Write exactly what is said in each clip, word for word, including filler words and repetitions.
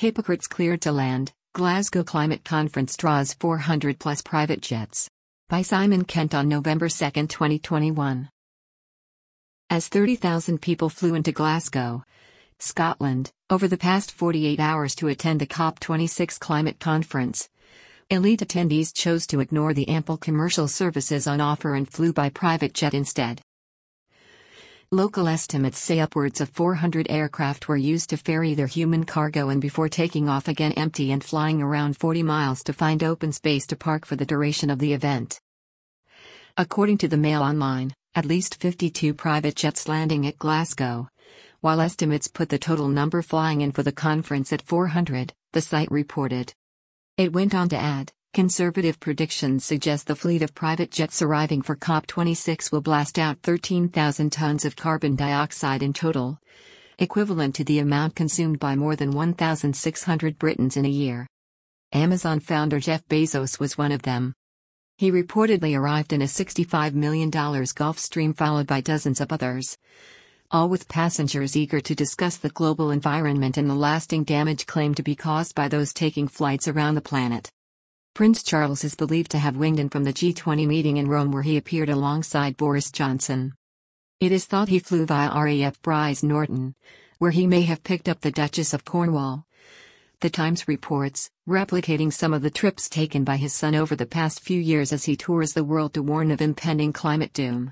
Hypocrites cleared to land, Glasgow Climate Conference draws four hundred plus private jets. By Simon Kent on November second, twenty twenty-one. As thirty thousand people flew into Glasgow, Scotland, over the past forty-eight hours to attend the COP twenty-six climate conference, elite attendees chose to ignore the ample commercial services on offer and flew by private jet instead. Local estimates say upwards of four hundred aircraft were used to ferry their human cargo and before taking off again empty and flying around forty miles to find open space to park for the duration of the event. According to the Mail Online, at least fifty-two private jets landing at Glasgow, while estimates put the total number flying in for the conference at four hundred, the site reported. It went on to add, conservative predictions suggest the fleet of private jets arriving for COP twenty-six will blast out thirteen thousand tons of carbon dioxide in total, equivalent to the amount consumed by more than one thousand six hundred Britons in a year. Amazon founder Jeff Bezos was one of them. He reportedly arrived in a sixty-five million dollars Gulfstream followed by dozens of others, all with passengers eager to discuss the global environment and the lasting damage claimed to be caused by those taking flights around the planet. Prince Charles is believed to have winged in from the G twenty meeting in Rome where he appeared alongside Boris Johnson. It is thought he flew via R A F Brize Norton, where he may have picked up the Duchess of Cornwall. The Times reports, replicating some of the trips taken by his son over the past few years as he tours the world to warn of impending climate doom.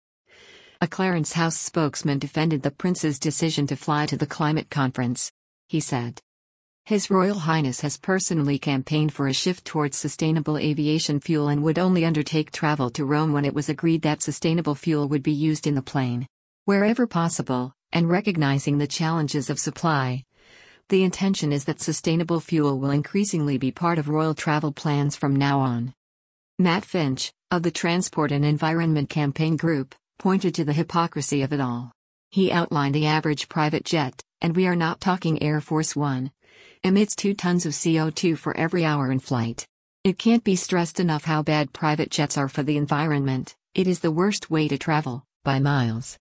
A Clarence House spokesman defended the prince's decision to fly to the climate conference. He said, "His Royal Highness has personally campaigned for a shift towards sustainable aviation fuel and would only undertake travel to Rome when it was agreed that sustainable fuel would be used in the plane, wherever possible, and recognizing the challenges of supply. The intention is that sustainable fuel will increasingly be part of royal travel plans from now on." Matt Finch, of the Transport and Environment Campaign Group, pointed to the hypocrisy of it all. He outlined the average private jet, and we are not talking Air Force One, emits two tons of C O two for every hour in flight. It can't be stressed enough how bad private jets are for the environment. It is the worst way to travel, by miles.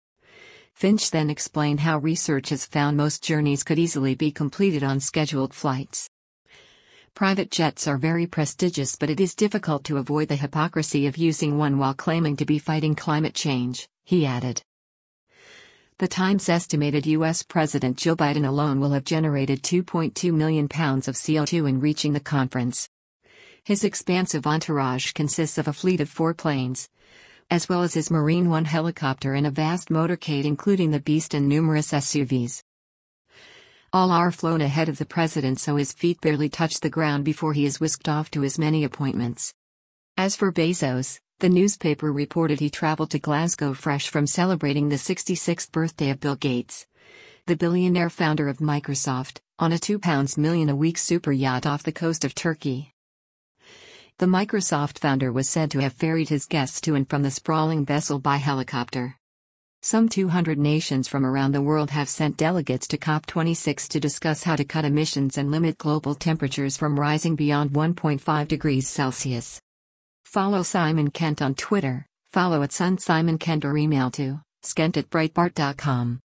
Finch then explained how research has found most journeys could easily be completed on scheduled flights. Private jets are very prestigious, but it is difficult to avoid the hypocrisy of using one while claiming to be fighting climate change, he added. The Times estimated U S President Joe Biden alone will have generated two point two million pounds of C O two in reaching the conference. His expansive entourage consists of a fleet of four planes, as well as his Marine One helicopter and a vast motorcade including the Beast and numerous S U Vs. All are flown ahead of the president so his feet barely touch the ground before he is whisked off to his many appointments. As for Bezos, the newspaper reported he traveled to Glasgow fresh from celebrating the sixty-sixth birthday of Bill Gates, the billionaire founder of Microsoft, on a two million pounds a week super yacht off the coast of Turkey. The Microsoft founder was said to have ferried his guests to and from the sprawling vessel by helicopter. Some two hundred nations from around the world have sent delegates to COP twenty-six to discuss how to cut emissions and limit global temperatures from rising beyond one point five degrees Celsius. Follow Simon Kent on Twitter, follow at Sun Simon Kent or email to skent at breitbart dot com.